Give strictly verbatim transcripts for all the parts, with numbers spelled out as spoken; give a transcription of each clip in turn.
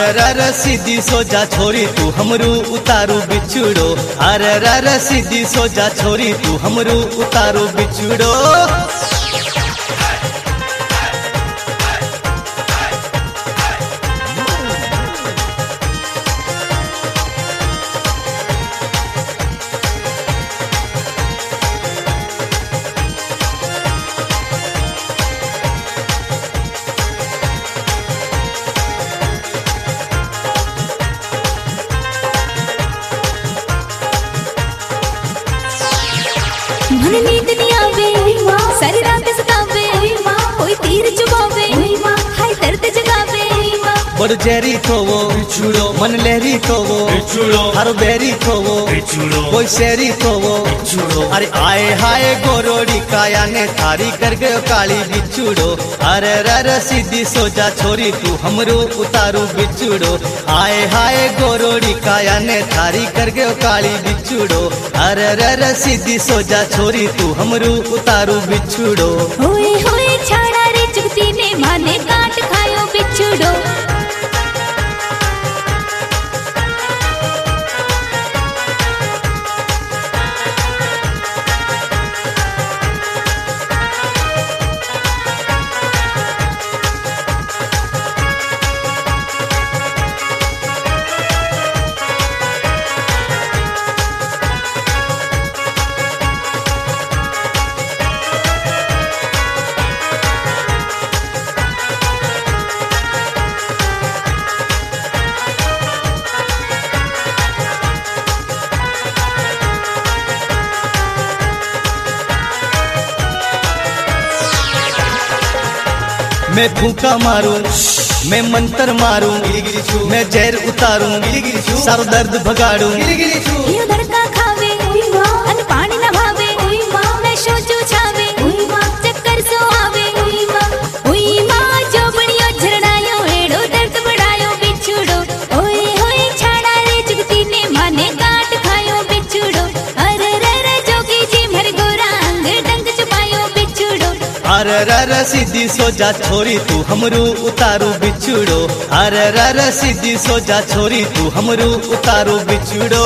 रर सीधी सोजा छोरी तू हमरू उतारू बिछुड़ो। अरे रर सीधी सोजा छोरी तू हमरू उतारू बिछुड़ो। मन नींद नहीं आवे, सारी रात सतावे, कोई तीर चुभावे, हाय दर्द जगावे। बड़ जहरी तो वो बिछुड़ो, मन लहरी तो वो बिछुड़ो, हर बेरी तो वो बिछुड़ो, कोई शहरी तो वो बिछुड़ो। अरे आए हाय गोरोड़ी काया ने थारी कर गयो काली बिछुड़ो। अरे रर सीधी सोजा छोरी तू हमरू उतारू बिछुड़ो। आए हाय गोरोड़ी काया ने थारी कर गयो काली बिछुड़ो। अरे रर सीधी सोजा छोरी तू हमरू उतारू बिछुड़ो। होए होए छाड़ा रे जुगती ने माने काट खायो बिछुड़ो। मैं फूका मारूं, मैं मंत्र मारूं, मैं जहर उतारूं, सारो दर्द भगाड़ूं। यो धड़का खावे, अन पानी न भावे, मैं सोचू छावे, चक्कर सो आवे। ओई मां जो बणियो झरणायो एड़ो दर्द बढ़ायो बिछुड़ो। ओए होए छाड़ा रे जुगती ने माने काट खायो बिछुड़ो। अरे रे रे जोगी जी मर गोरा अंग डंग चुपायो बिछुड़ो। अरे रर सीधी सोजा छोरी तू हमरू उतारू बिछुड़ो। अरे रर सीधी सोजा छोरी तू हमरू उतारू बिछुड़ो।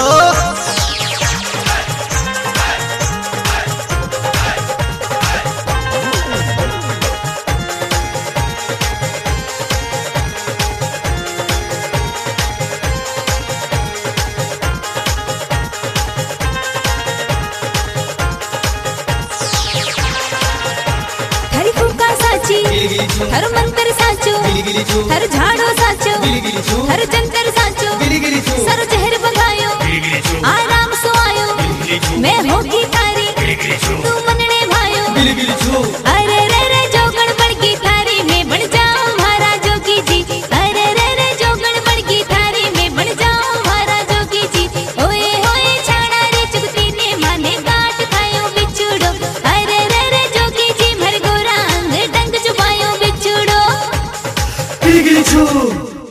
हर मंत्र साचो, हर झाड़ो साचो, हर जंतर साचो, सर जहर भगायो, आराम सो आयो, मैं होगी थारी, तू मनने भायो। अरे रे रे जो गड़बड़ की थारी में बन जाऊं मारा जोगी जी। अरे रे रे जो गड़बड़ की थारी में बन जाऊं मारा जोगी जी। ओए होए छाड़ा रे चुगती ने माने काट खायो बिछुड़ो। अरे रे रे जोगी जी मर गोरा अंग डंग चुपायो बिछुड़ो।